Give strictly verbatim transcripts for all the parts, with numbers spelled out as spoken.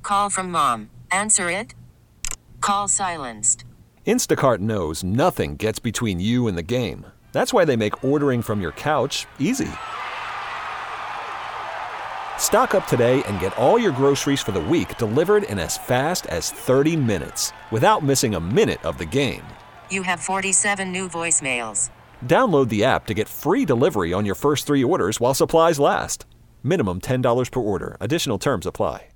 Call from mom. Answer it. Call silenced. Instacart knows nothing gets between you and the game. That's why they make ordering from your couch easy. Stock up today and get all your groceries for the week delivered in as fast as thirty minutes without missing a minute of the game. You have forty-seven new voicemails. Download the app to get free delivery on your first three orders while supplies last. Minimum ten dollars per order. Additional terms apply.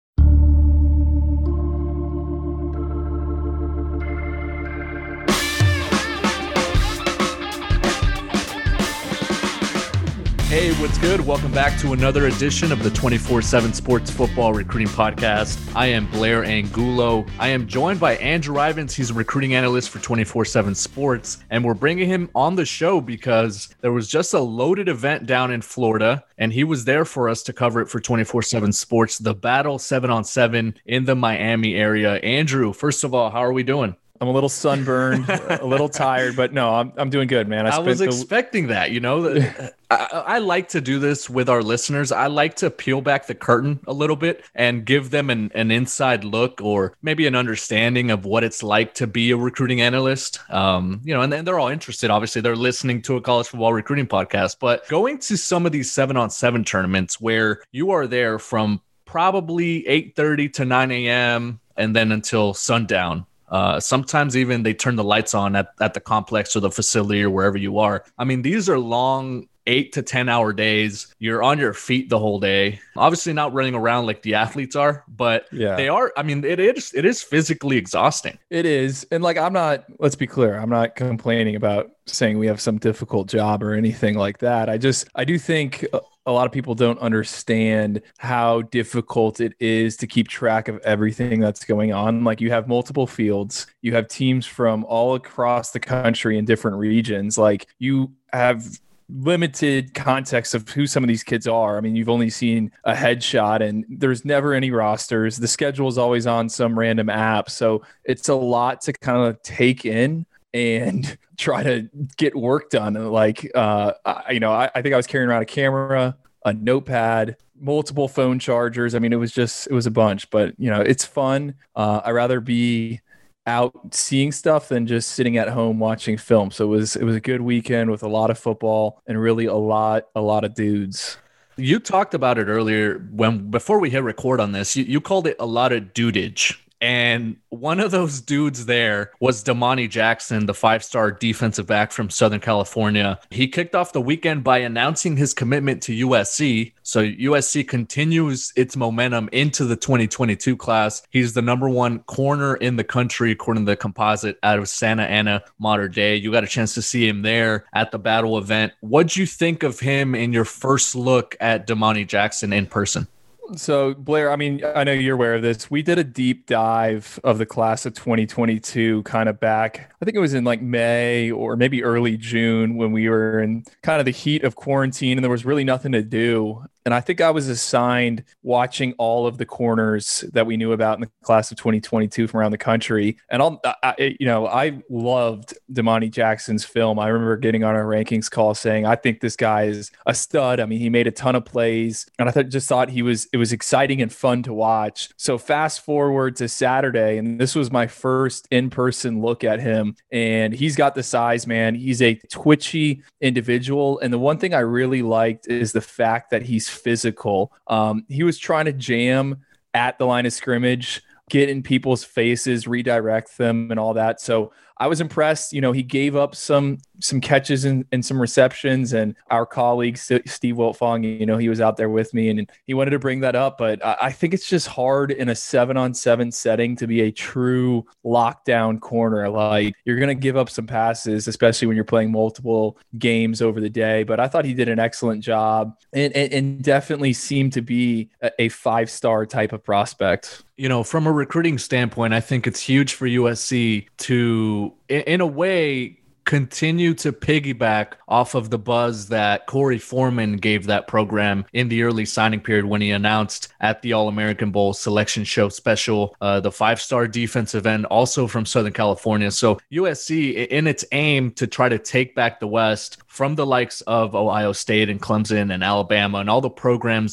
Hey, what's good? Welcome back to another edition of the twenty-four seven Sports Football Recruiting Podcast. I am Blair Angulo. I am joined by Andrew Ivins. He's a recruiting analyst for twenty-four seven Sports, and we're bringing him on the show because there was just a loaded event down in Florida, and he was there for us to cover it for twenty-four seven Sports, the Battle seven on seven in the Miami area. Andrew, first of all, how are we doing? I'm a little sunburned, a little tired, but no, I'm I'm doing good, man. I, I was the... expecting that, you know. I, I like to do this with our listeners. I like to peel back the curtain a little bit and give them an, an inside look or maybe an understanding of what it's like to be a recruiting analyst. Um, you know, and, and they're all interested. Obviously, they're listening to a college football recruiting podcast, but going to some of these seven on seven tournaments where you are there from probably eight thirty to nine a.m. and then until sundown. Uh, sometimes even they turn the lights on at, at the complex or the facility or wherever you are. I mean, these are long eight to ten hour days. You're on your feet the whole day. Obviously not running around like the athletes are, but yeah. they are. I mean, it is, it is physically exhausting. It is. And like, I'm not, let's be clear. I'm not complaining about saying we have some difficult job or anything like that. I just, I do think a lot of people don't understand how difficult it is to keep track of everything that's going on. Like, you have multiple fields, you have teams from all across the country in different regions. Like, you have limited context of who some of these kids are. I mean, you've only seen a headshot and there's never any rosters. The schedule is always on some random app. So it's a lot to kind of take in and try to get work done. Like, uh, I, you know, I, I think I was carrying around a camera, a notepad, multiple phone chargers. I mean, it was just, it was a bunch, but you know, it's fun. Uh, I'd rather be out seeing stuff than just sitting at home watching film. So it was, it was a good weekend with a lot of football and really a lot, a lot of dudes. You talked about it earlier when, before we hit record on this, you, you called it a lot of dudage. And one of those dudes there was Damani Jackson, the five-star defensive back from Southern California. He kicked off the weekend by announcing his commitment to U S C. So U S C continues its momentum into the twenty twenty-two class. He's the number one corner in the country, according to the composite, out of Santa Ana Mater Dei. You got a chance to see him there at the Battle event. What'd you think of him in your first look at Damani Jackson in person? So, Blair, I mean, I know you're aware of this. We did a deep dive of the class of twenty twenty-two kind of back. I think it was in like May or maybe early June when we were in kind of the heat of quarantine and there was really nothing to do. And I think I was assigned watching all of the corners that we knew about in the class of twenty twenty-two from around the country. And I'll, I, you know, I loved Damani Jackson's film. I remember getting on our rankings call saying, I think this guy is a stud. I mean, he made a ton of plays and I th- just thought he was, it was exciting and fun to watch. So fast forward to Saturday, and this was my first in-person look at him. And he's got the size, man. He's a twitchy individual. And the one thing I really liked is the fact that he's physical. Um, he was trying to jam at the line of scrimmage, get in people's faces, redirect them and all that. So I was impressed. You know, he gave up some some catches and, and some receptions, and our colleague Steve Wiltfong, you know, he was out there with me and he wanted to bring that up. But I, I think it's just hard in a seven on seven setting to be a true lockdown corner. Like, you're going to give up some passes, especially when you're playing multiple games over the day. But I thought he did an excellent job and, and, and definitely seemed to be a, a five-star type of prospect. You know, from a recruiting standpoint, I think it's huge for U S C to, in a way, continue to piggyback off of the buzz that Corey Foreman gave that program in the early signing period when he announced at the All-American Bowl selection show special, uh, the five-star defensive end, also from Southern California. So U S C, in its aim to try to take back the West from the likes of Ohio State and Clemson and Alabama and all the programs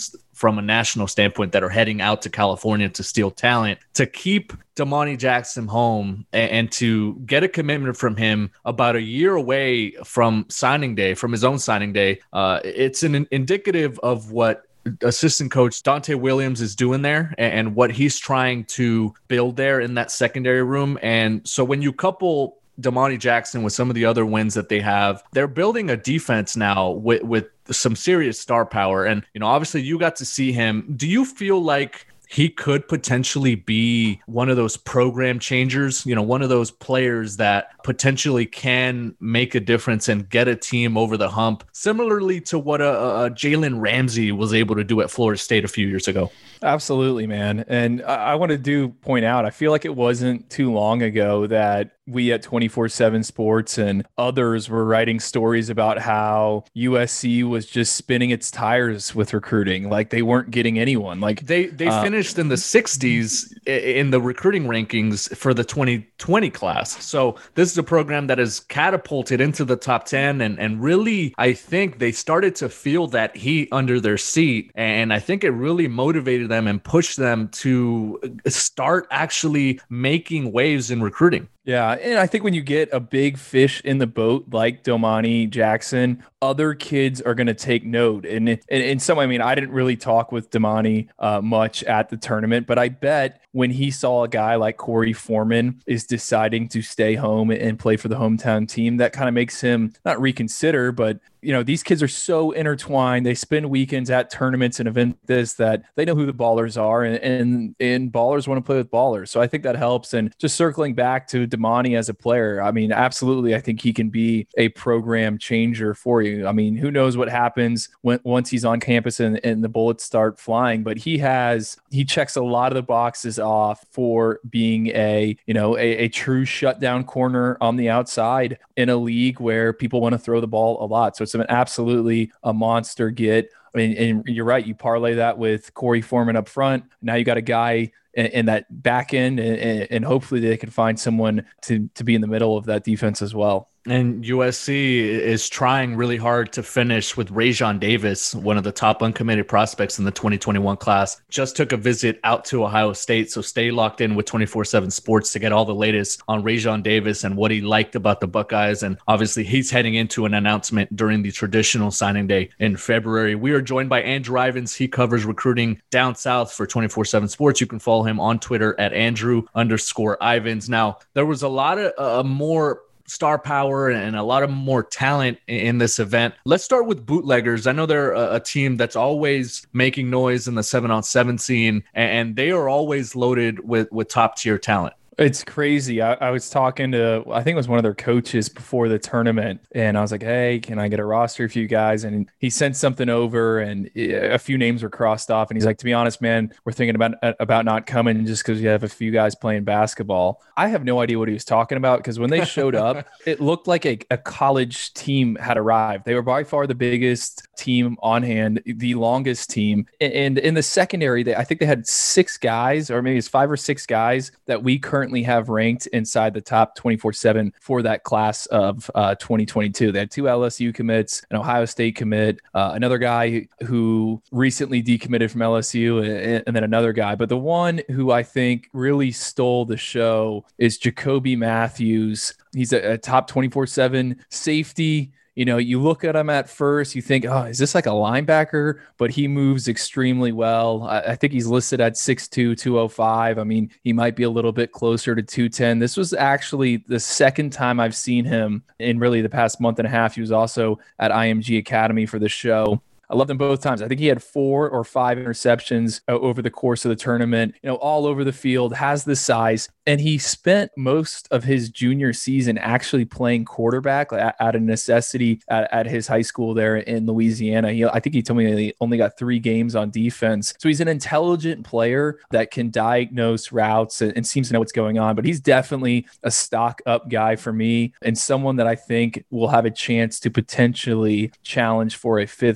from a national standpoint that are heading out to California to steal talent, to keep Damani Jackson home and, and to get a commitment from him about a year away from signing day, from his own signing day. Uh, it's an indicative of what assistant coach Dante Williams is doing there and, and what he's trying to build there in that secondary room. And so when you couple Damani Jackson with some of the other wins that they have, they're building a defense now with, with some serious star power. And, you know, obviously you got to see him. Do you feel like he could potentially be one of those program changers, you know, one of those players that potentially can make a difference and get a team over the hump, similarly to what a, a Jalen Ramsey was able to do at Florida State a few years ago? Absolutely, man. And I, I want to do point out, I feel like it wasn't too long ago that we at twenty-four seven Sports and others were writing stories about how U S C was just spinning its tires with recruiting. Like they weren't getting anyone. Like they they uh, finished in the sixties in the recruiting rankings for the twenty twenty class. So this is a program that is catapulted into the top ten. And, and really, I think they started to feel that heat under their seat. And I think it really motivated them and pushed them to start actually making waves in recruiting. Yeah, and I think when you get a big fish in the boat like Damani Jackson, other kids are going to take note. And in, in some, I mean, I didn't really talk with Damani uh, much at the tournament, but I bet when he saw a guy like Corey Foreman is deciding to stay home and play for the hometown team, that kind of makes him not reconsider, but you know, these kids are so intertwined. They spend weekends at tournaments and events this that they know who the ballers are, and, and and ballers want to play with ballers. So I think that helps. And just circling back to Damani as a player, I mean, absolutely, I think he can be a program changer for you. I mean, who knows what happens when once he's on campus and, and the bullets start flying, but he has he checks a lot of the boxes off for being a you know a, a true shutdown corner on the outside in a league where people want to throw the ball a lot. So it's an absolutely a monster get. I mean, and you're right. You parlay that with Corey Foreman up front. Now you got a guy in, in that back end, and, and hopefully they can find someone to to be in the middle of that defense as well. And U S C is trying really hard to finish with Rajon Davis, one of the top uncommitted prospects in the twenty twenty-one class. Just took a visit out to Ohio State, so stay locked in with twenty-four seven Sports to get all the latest on Rajon Davis and what he liked about the Buckeyes. And obviously, he's heading into an announcement during the traditional signing day in February. We are joined by Andrew Ivins. He covers recruiting down south for twenty-four seven Sports. You can follow him on Twitter at Andrew underscore Ivins. Now, there was a lot of uh, more star power and a lot of more talent in this event. Let's start with Bootleggers. I know they're a, a team that's always making noise in the seven on seven scene, and they are always loaded with, with top tier talent. It's crazy. I, I was talking to, I think it was one of their coaches before the tournament, and I was like, hey, can I get a roster for you guys? And he sent something over, and a few names were crossed off. And he's like, to be honest, man, we're thinking about about not coming just because you have a few guys playing basketball. I have no idea what he was talking about, because when they showed up, it looked like a, a college team had arrived. They were by far the biggest team on hand, the longest team. And in the secondary, they, I think they had six guys, or maybe it's five or six guys that we currently have ranked inside the top twenty-four seven for that class of uh, twenty twenty-two. They had two L S U commits, an Ohio State commit, uh, another guy who recently decommitted from L S U, and, and then another guy. But the one who I think really stole the show is Jacoby Matthews. He's a, a top twenty-four seven safety. You know, you look at him at first, you think, oh, is this like a linebacker? But he moves extremely well. I, I think he's listed at six two, two oh five. I mean, he might be a little bit closer to two ten. This was actually the second time I've seen him in really the past month and a half. He was also at I M G Academy for the show. I loved him both times. I think he had four or five interceptions uh, over the course of the tournament, you know, all over the field, has the size. And he spent most of his junior season actually playing quarterback at, at a necessity at, at his high school there in Louisiana. He, I think he told me he only got three games on defense. So he's an intelligent player that can diagnose routes and, and seems to know what's going on. But he's definitely a stock up guy for me, and someone that I think will have a chance to potentially challenge for a fifth star.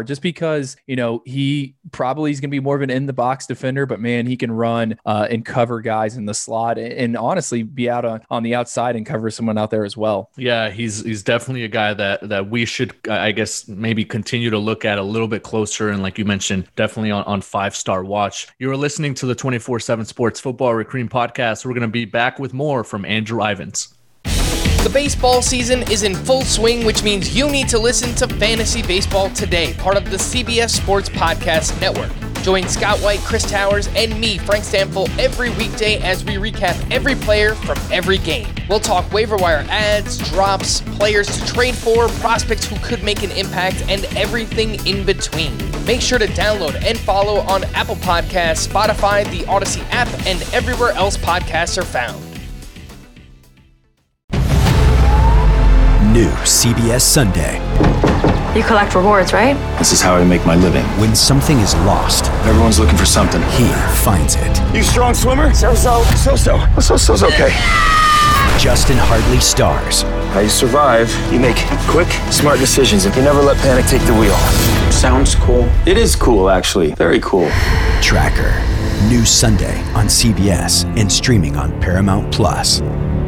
just because, you know, he probably is going to be more of an in the box defender, but man, he can run uh, and cover guys in the slot and, and honestly be out on, on the outside and cover someone out there as well. Yeah, he's he's definitely a guy that that we should, I guess, maybe continue to look at a little bit closer. And like you mentioned, definitely on, on five-star watch. You are listening to the twenty-four seven Sports Football Recruiting Podcast. We're going to be back with more from Andrew Ivins. The baseball season is in full swing, which means you need to listen to Fantasy Baseball Today, part of the C B S Sports Podcast Network. Join Scott White, Chris Towers, and me, Frank Stample, every weekday as we recap every player from every game. We'll talk waiver wire ads, drops, players to trade for, prospects who could make an impact, and everything in between. Make sure to download and follow on Apple Podcasts, Spotify, the Odyssey app, and everywhere else podcasts are found. New C B S Sunday. You collect rewards, right? This is how I make my living. When something is lost, everyone's looking for something. He finds it. You strong swimmer? So-so. So-so. So-so's okay. Justin Hartley stars. How you survive, you make quick, smart decisions, and you never let panic take the wheel. Sounds cool. It is cool, actually. Very cool. Tracker. New Sunday on C B S and streaming on Paramount Plus.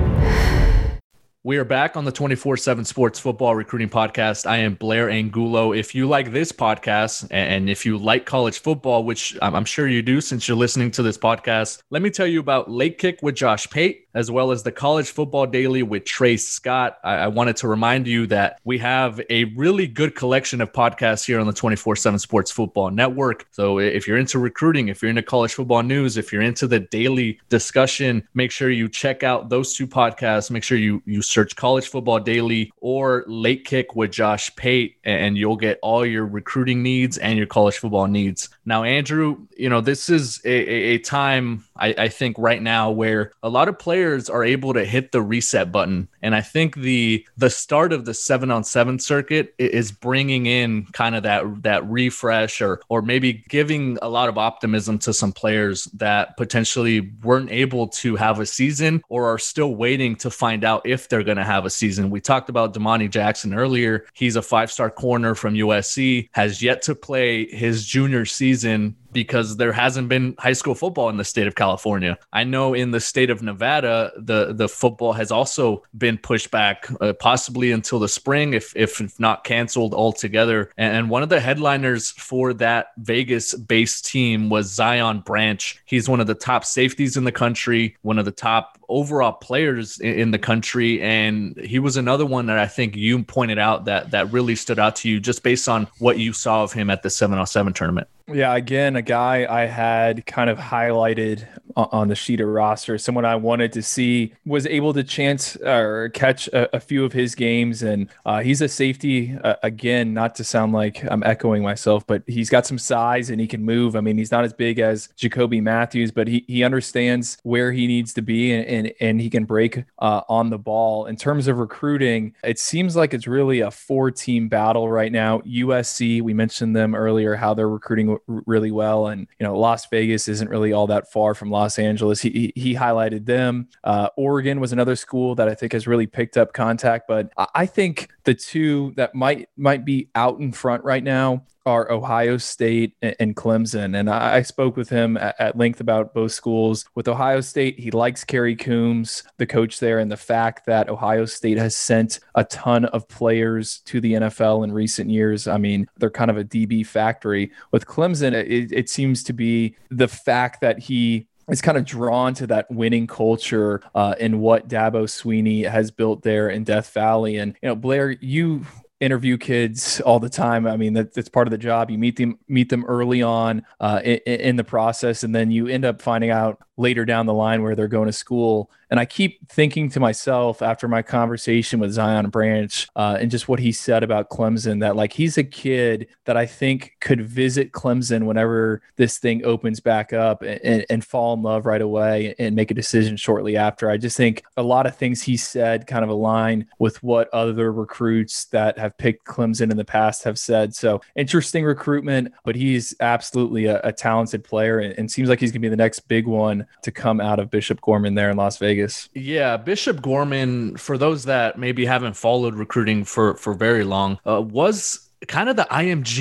We are back on the twenty-four seven Sports Football Recruiting Podcast. I am Blair Angulo. If you like this podcast and if you like college football, which I'm sure you do since you're listening to this podcast, let me tell you about Late Kick with Josh Pate, as well as the College Football Daily with Trace Scott. I, I wanted to remind you that we have a really good collection of podcasts here on the twenty-four seven Sports Football Network. So if you're into recruiting, if you're into college football news, if you're into the daily discussion, make sure you check out those two podcasts. Make sure you, you search College Football Daily or Late Kick with Josh Pate, and you'll get all your recruiting needs and your college football needs. Now, Andrew, you know, this is a, a, a time, I, I think, right now where a lot of players are able to hit the reset button. And I think the the start of the seven on seven circuit is bringing in kind of that that refresh or or maybe giving a lot of optimism to some players that potentially weren't able to have a season or are still waiting to find out if they're going to have a season. We talked about Damani Jackson earlier. He's a five-star corner from U S C, has yet to play his junior season because there hasn't been high school football in the state of California. I know in the state of Nevada, the, the football has also been pushed back, uh, possibly until the spring, if, if not canceled altogether. And one of the headliners for that Vegas-based team was Zion Branch. He's one of the top safeties in the country, one of the top overall players in, in the country. And he was another one that I think you pointed out that, that really stood out to you just based on what you saw of him at the seven on seven tournament. Yeah, again, a guy I had kind of highlighted on the sheet of roster, someone I wanted to see, was able to chance or catch a, a few of his games. And uh, he's a safety, uh, again, not to sound like I'm echoing myself, but he's got some size and he can move. I mean, he's not as big as Jacoby Matthews, but he, he understands where he needs to be and, and, and he can break uh, on the ball. In terms of recruiting, it seems like it's really a four-team battle right now. U S C, we mentioned them earlier, how they're recruiting really well. And, you know, Las Vegas isn't really all that far from Los Angeles. He, he highlighted them. Uh, Oregon was another school that I think has really picked up contact, but I think the two that might, might be out in front right now are Ohio State and Clemson. And I spoke with him at length about both schools. With Ohio State, he likes Kerry Coombs, the coach there, and the fact that Ohio State has sent a ton of players to the N F L in recent years. I mean, they're kind of a D B factory. With Clemson, it, it seems to be the fact that he is kind of drawn to that winning culture uh, and what Dabo Swinney has built there in Death Valley. And, you know, Blair, you interview kids all the time. I mean, that, that's part of the job. You meet them, meet them early on uh, in, in the process, and then you end up finding out later down the line where they're going to school. And I keep thinking to myself after my conversation with Zion Branch uh, and just what he said about Clemson, that like he's a kid that I think could visit Clemson whenever this thing opens back up and, and fall in love right away and make a decision shortly after. I just think a lot of things he said kind of align with what other recruits that have picked Clemson in the past have said. So interesting recruitment, but he's absolutely a, a talented player and, and seems like he's going to be the next big one to come out of Bishop Gorman there in Las Vegas. Yeah, Bishop Gorman, for those that maybe haven't followed recruiting for, for very long, uh, was kind of the I M G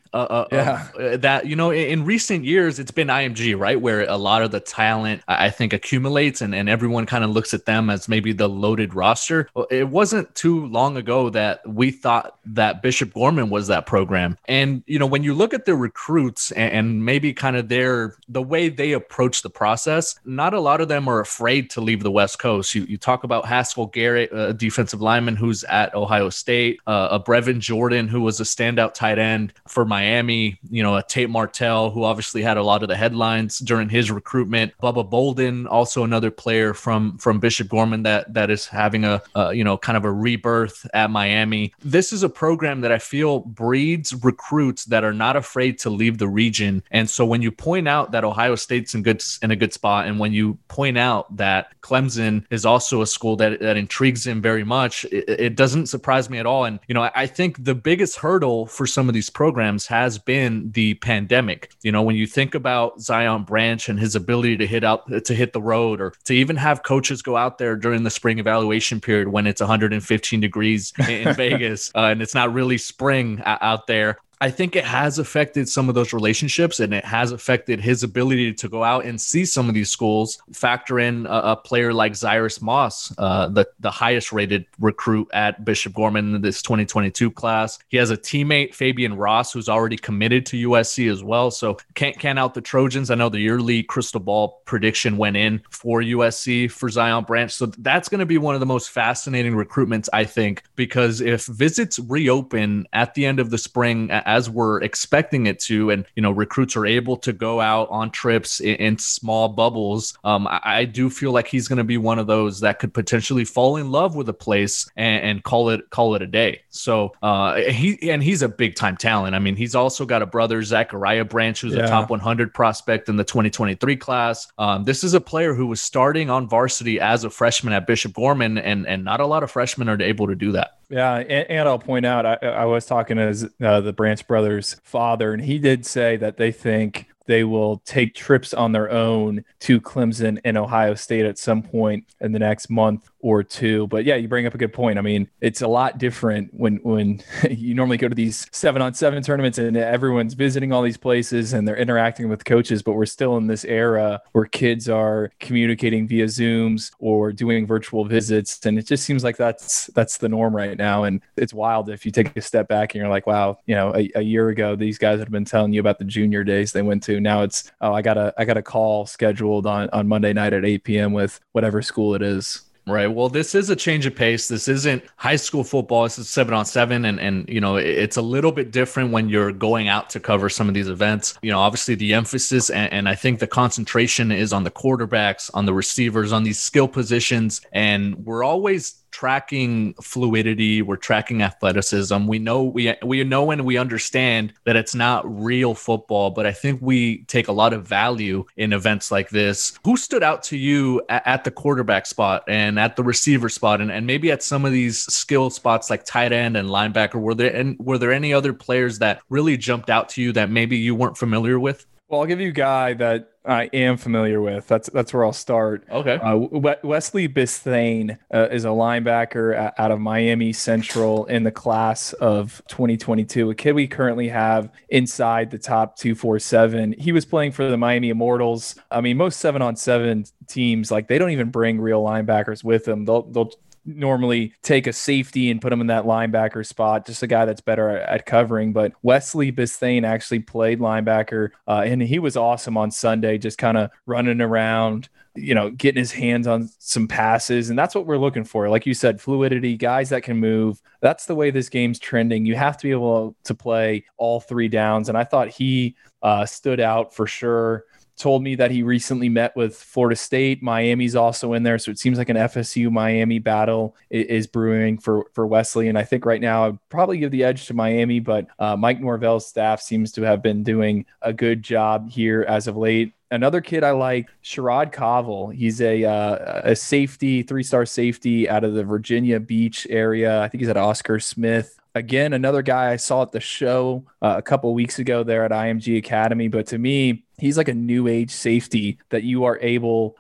uh, uh, yeah. of, uh, that, you know, in, in recent years, it's been I M G, right? Where a lot of the talent, I, I think, accumulates and, and everyone kind of looks at them as maybe the loaded roster. It wasn't too long ago that we thought that Bishop Gorman was that program. And, you know, when you look at the recruits and, and maybe kind of their, the way they approach the process, not a lot of them are afraid to leave the West Coast. You, you talk about Haskell Garrett, a defensive lineman who's at Ohio State, uh, a Brevin Jordan, who was a standout tight end for Miami, you know, a Tate Martell, who obviously had a lot of the headlines during his recruitment, Bubba Bolden, also another player from, from Bishop Gorman that, that is having a, uh, you know, kind of a rebirth at Miami. This is a program that I feel breeds recruits that are not afraid to leave the region. And so when you point out that Ohio State's in good, in a good spot, and when you point out that Clemson is also a school that, that intrigues him very much, it, it doesn't surprise me at all. And, you know, I, I think the biggest hurdle for some of these programs has been the pandemic. You know, when you think about Zion Branch and his ability to hit out, to hit the road, or to even have coaches go out there during the spring evaluation period when it's one hundred fifteen degrees in Vegas uh, and it's not really spring out there. I think it has affected some of those relationships, and it has affected his ability to go out and see some of these schools. Factor in a, a player like Zyrus Moss, uh, the, the highest rated recruit at Bishop Gorman in this twenty twenty-two class. He has a teammate, Fabian Ross, who's already committed to U S C as well. So can't count out the Trojans. I know the yearly crystal ball prediction went in for U S C for Zion Branch. So that's going to be one of the most fascinating recruitments, I think, because if visits reopen at the end of the spring, as we're expecting it to, and, you know, recruits are able to go out on trips in, in small bubbles, um, I, I do feel like he's going to be one of those that could potentially fall in love with a place and, and call it call it a day. So uh, he and he's a big time talent. I mean, he's also got a brother, Zachariah Branch, who's yeah. a top one hundred prospect in the twenty twenty-three class. Um, this is a player who was starting on varsity as a freshman at Bishop Gorman, and and not a lot of freshmen are able to do that. Yeah, and, and I'll point out, I, I was talking to uh, the Branch brothers' father, and he did say that they think they will take trips on their own to Clemson and Ohio State at some point in the next month or two. But yeah, you bring up a good point. I mean, it's a lot different when when you normally go to these seven on seven tournaments and everyone's visiting all these places and they're interacting with coaches, but we're still in this era where kids are communicating via Zooms or doing virtual visits. And it just seems like that's that's the norm right now. And it's wild if you take a step back and you're like, wow, you know, a, a year ago, these guys had been telling you about the junior days they went to. Now it's, oh, I got a I got a call scheduled on, on Monday night at eight p.m. with whatever school it is. Right. Well, this is a change of pace. This isn't high school football. This is seven on seven. And, and, you know, it's a little bit different when you're going out to cover some of these events. You know, obviously the emphasis and, and I think the concentration is on the quarterbacks, on the receivers, on these skill positions. And we're always tracking fluidity, we're tracking athleticism. We know we we know and we understand that it's not real football, but I think we take a lot of value in events like this. Who stood out to you at, at the quarterback spot and at the receiver spot, and, and maybe at some of these skill spots like tight end and linebacker? Were there and were there any other players that really jumped out to you that maybe you weren't familiar with? Well, I'll give you a guy that I am familiar with. That's that's where I'll start. Okay. Uh, Wesley Bisthane uh, is a linebacker out of Miami Central in the class of twenty twenty-two, a kid we currently have inside the top two forty-seven. He was playing for the Miami Immortals. I mean, most seven on seven teams, like, they don't even bring real linebackers with them. They'll they'll normally take a safety and put him in that linebacker spot, just a guy that's better at, at covering. But Wesley Bisthane actually played linebacker, uh, and he was awesome on Sunday, just kind of running around, you know, getting his hands on some passes. And that's what we're looking for. Like you said, fluidity, guys that can move. That's the way this game's trending. You have to be able to play all three downs. And I thought he uh, stood out for sure. Told me that he recently met with Florida State. Miami's also in there. So it seems like an F S U Miami battle is brewing for, for Wesley. And I think right now I'd probably give the edge to Miami, but uh, Mike Norvell's staff seems to have been doing a good job here as of late. Another kid I like, Sherrod Covell. He's a uh, a safety, three-star safety out of the Virginia Beach area. I think he's at Oscar Smith. Again, another guy I saw at the show uh, a couple weeks ago there at I M G Academy. But to me, he's like a new age safety that you are able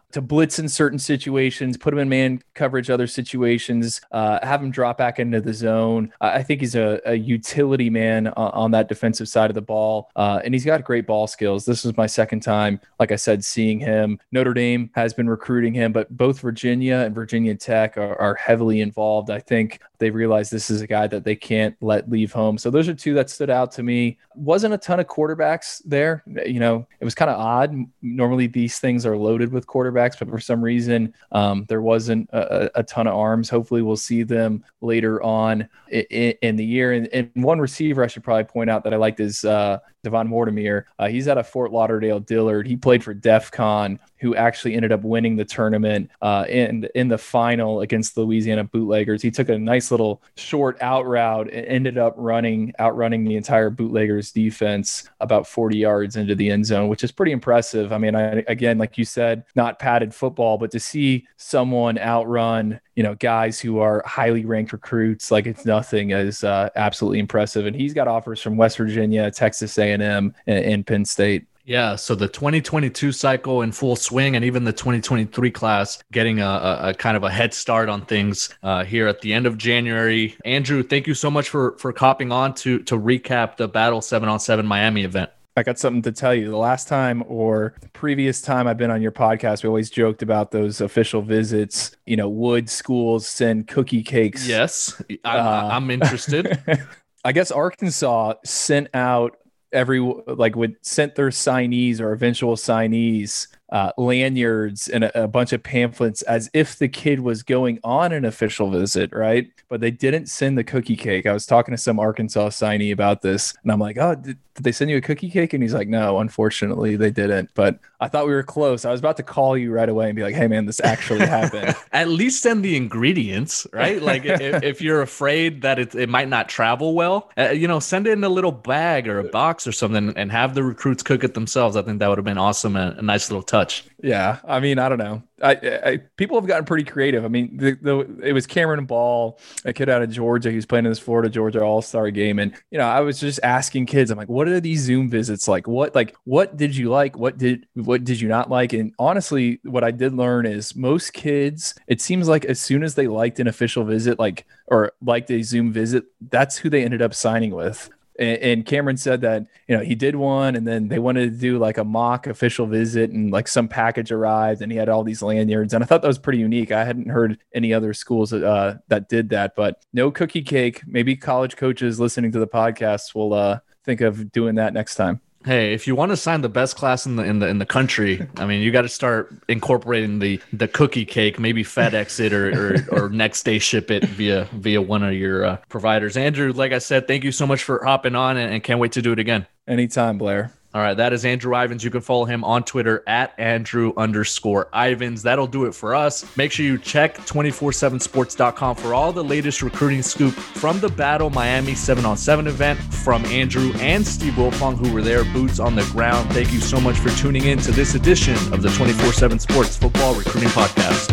to blitz in certain situations, put him in man coverage, other situations, uh, have him drop back into the zone. I think he's a, a utility man on, on that defensive side of the ball. Uh, and he's got great ball skills. This is my second time, like I said, seeing him. Notre Dame has been recruiting him, but both Virginia and Virginia Tech are, are heavily involved. I think they realize this is a guy that they can't let leave home. So those are two that stood out to me. Wasn't a ton of quarterbacks there. You know, it was kind of odd. Normally these things are loaded with quarterbacks, but for some reason um, there wasn't a, a ton of arms. Hopefully we'll see them later on in, in the year. And, and one receiver I should probably point out that I liked is uh, Devon Mortimer. Uh, he's out of Fort Lauderdale Dillard. He played for DEF CON, who actually ended up winning the tournament uh, and in the final against the Louisiana Bootleggers. He took a nice little short out route and ended up running, outrunning the entire Bootleggers defense about forty yards into the end zone, which is pretty impressive. I mean, I, again, like you said, not padded football, but to see someone outrun, you know, guys who are highly ranked recruits like it's nothing is uh, absolutely impressive. And he's got offers from West Virginia, Texas A and M, and, and Penn State. Yeah, so the twenty twenty-two cycle in full swing, and even the twenty twenty-three class getting a, a, a kind of a head start on things uh, here at the end of January. Andrew, thank you so much for for copping on to to recap the Battle seven on seven Miami event. I got something to tell you. The last time or previous time I've been on your podcast, we always joked about those official visits. You know, would schools send cookie cakes? Yes, I'm, uh, I'm interested. I guess Arkansas sent out every like would sent their signees or eventual signees uh, lanyards and a, a bunch of pamphlets as if the kid was going on an official visit, right? But they didn't send the cookie cake. I was talking to some Arkansas signee about this, and I'm like, oh, did, did they send you a cookie cake? And he's like, no, unfortunately they didn't. But I thought we were close. I was about to call you right away and be like, hey man, this actually happened. At least send the ingredients, right? Like if, if you're afraid that it, it might not travel well, uh, you know, send it in a little bag or a box or something and have the recruits cook it themselves. I think that would have been awesome and a nice little touch. Yeah, I mean, I don't know. I, I people have gotten pretty creative. I mean, the, the it was Cameron Ball, a kid out of Georgia who's playing in this Florida Georgia All-Star game, and you know, I was just asking kids, I'm like, what are these Zoom visits like? What like what did you like? What did what did you not like? And honestly, what I did learn is most kids, it seems like as soon as they liked an official visit, like or liked a Zoom visit, that's who they ended up signing with. And Cameron said that, you know, he did one and then they wanted to do like a mock official visit and like some package arrived and he had all these lanyards. And I thought that was pretty unique. I hadn't heard any other schools uh, that did that, but no cookie cake. Maybe college coaches listening to the podcast will uh, think of doing that next time. Hey, if you want to sign the best class in the in the in the country, I mean, you got to start incorporating the the cookie cake. Maybe FedEx it or or, or next day ship it via via one of your uh, providers. Andrew, like I said, thank you so much for hopping on, and, and can't wait to do it again. Anytime, Blair. All right, that is Andrew Ivins. You can follow him on Twitter at Andrew underscore Ivins. That'll do it for us. Make sure you check two forty-seven sports dot com for all the latest recruiting scoop from the Battle Miami seven on seven event from Andrew and Steve Wilfong, who were there, boots on the ground. Thank you so much for tuning in to this edition of the two forty-seven Sports Football Recruiting Podcast.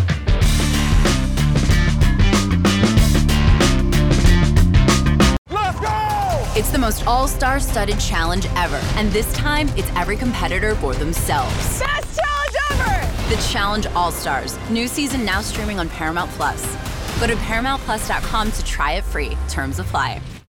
It's the most all-star studded challenge ever. And this time, it's every competitor for themselves. Best challenge ever! The Challenge All-Stars. New season now streaming on Paramount Plus. Go to paramount plus dot com to try it free. Terms apply.